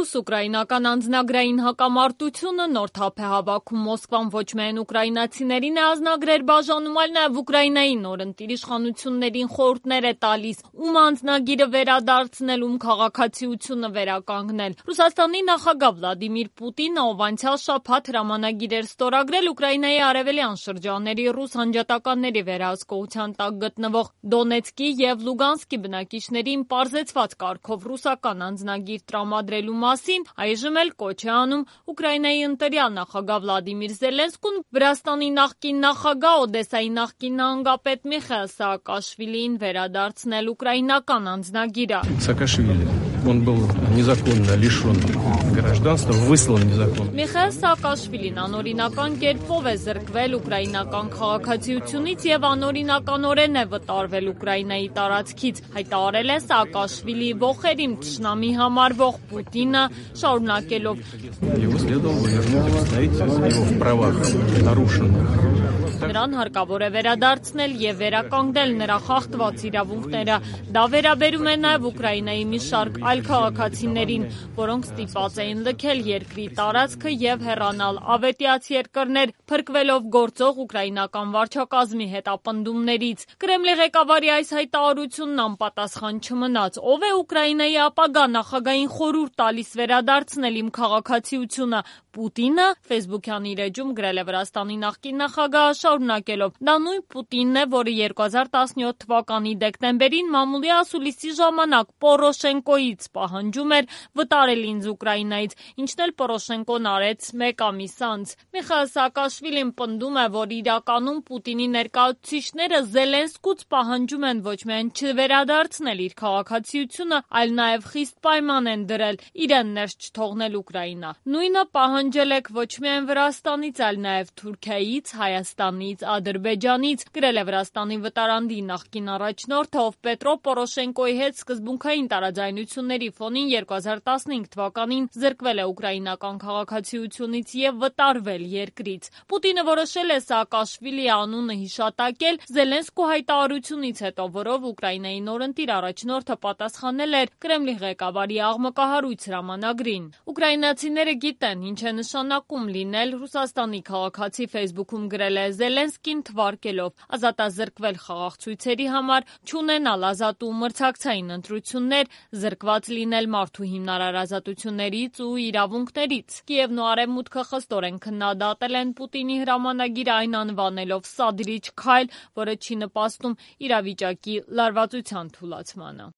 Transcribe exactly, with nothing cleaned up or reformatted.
Ռուս-ուկրաինական անձնագրային հակամարտությունը նոր թափ է հավաքում։ Մոսկվան ոչ միայն ուկրաինացիներին է ազնագրեր բաժանում, այլ նաև Ուկրաինայի նորընտիր իշխանություններին խորհուրդներ է տալիս, ում անձնագիրը վերադարձնել, ում քաղաքացիությունը վերականգնել։ Ռուսաստանի նախագահ Վլադիմիր Պուտինը, ով անցյալ շաբաթ հրամանագիր էր ստորագրել Ուկրաինայի արևելյան շրջանների ռուս հանջատականների վերահսկողության տակ գտնվող Դոնեցկի և Լուգանսկի բնակիչներին պարզեցված կարգով ռուսական անձնագիր տրամադրելու մասին, այժմ էլ կոչ է անում Ուկրաինայի ընտրյալ նախագահ Վլադիմիր Զելենսկուն Վրաստանի նախկին նախագահ, Օդեսայի նախկին նահանգապետ Միխայիլ Սաակաշվիլիին վերադարձնել ուկրաինական անձնագիրը։ Սաակաշվիլի, он был незаконно лишен гражданства, выслан незаконно. Միխայիլ Սաակաշվիլին անօրինական կերպով է զրկվել ուկրաինական քաղաքացիությունից եւ անօրինականորեն է վտարվել Ուկրաինայի տարածքից, հայտարարել է Սաակաշվիլիի ողերիմ թշնամի համարվող Պուտինը, շարունակելով. Его следовало вернуть в строительство, его в правах нарушенных. Նրան հարկավոր է վերադարձնել եւ վերականգնել նրա խախտված իրավունքները։ Դա վերաբերում է նաեւ Ուկրաինայի մի շարք այլ քաղաքացիներին, որոնք ստիպված էին լքել երկրի տարածքը եւ հեռանալ ավետյաց երկրներ, փրկվելով գործող ուկրաինական վարչակազմի հետապնդումներից։ Կրեմլի ղեկավարի այս հայտարարությունն անպատասխան չմնաց։ Ով է Ուկրաինայի ապագա նախագահային խորհուրդ տալիս վերադարձնել իմ քաղաքացիությունը։ Պուտինը Facebook-յան իր էջում գրել է Վրաստանի նախկին նախագահը, շարունակելով. Դա նույն Պուտինն է, որը երկու հազար տասնյոթ թվականի դեկտեմբերին մամուլի ասուլիսի ժամանակ Պորոշենկոից պահանջում էր վտարել ինձ Ուկրաինայից, ինչն էլ Պորոշենկոն արեց մեկ ամիս անց։ Միխայիլ Սաակաշվիլին պնդում է, որ իրականում Պուտինի ներկայացուցիչները Զելենսկուց պահանջում են ոչ միայն չվերադարձնել իր քաղաքացիությունը, այլ նաև խիստ պայման են դրել իրեն ներս չթողնել Ուկրաինա։ Նույնը պահանջել եք ոչ միայն Վրաստանից, այլ նաև Թուրքիայից, Հայաստանից, Ադրբեջանից, գրել է Վրաստանի վտարանդի նախկին առաջնորդը, ով Պետրո Պորոշենկոյի հետ սկզբունքային տարաձայնությունների ֆոնին երկու հազար տասնհինգ թվականին զրկվել է ուկրաինական քաղաքացիությունից եւ վտարվել երկրից։ Պուտինը որոշել է Սաակաշվիլիի անունը հիշատակել Զելենսկու հայտարարությունից հետո, որով Ուկրաինայի նորընտիր առաջնորդը պատասխանել էր Կրեմլի ղեկավարի աղմկահարույց հրամանագրին։ Ուկրաինացիները գիտեն, ինչ է նշանակում լինել Ռուսաստանի քաղաքացի, Facebook-ում գրել է Զելենսկին թվարկելով. ազատազրկվել խաղաղ ցույցերի համար, չունենալ ազատ ու մրցակցային ընտրություններ, զրկված լինել մարդու հիմնարար ազատություններից ու իրավունքներից։ Կիևն ու Արևմուտքը խստորեն քննադատել են Պուտինի հրամանագիրը, այն անվանելով սադրիչ քայլ, որը չի նպաստում իրավիճակի լարվածության թուլացմանը։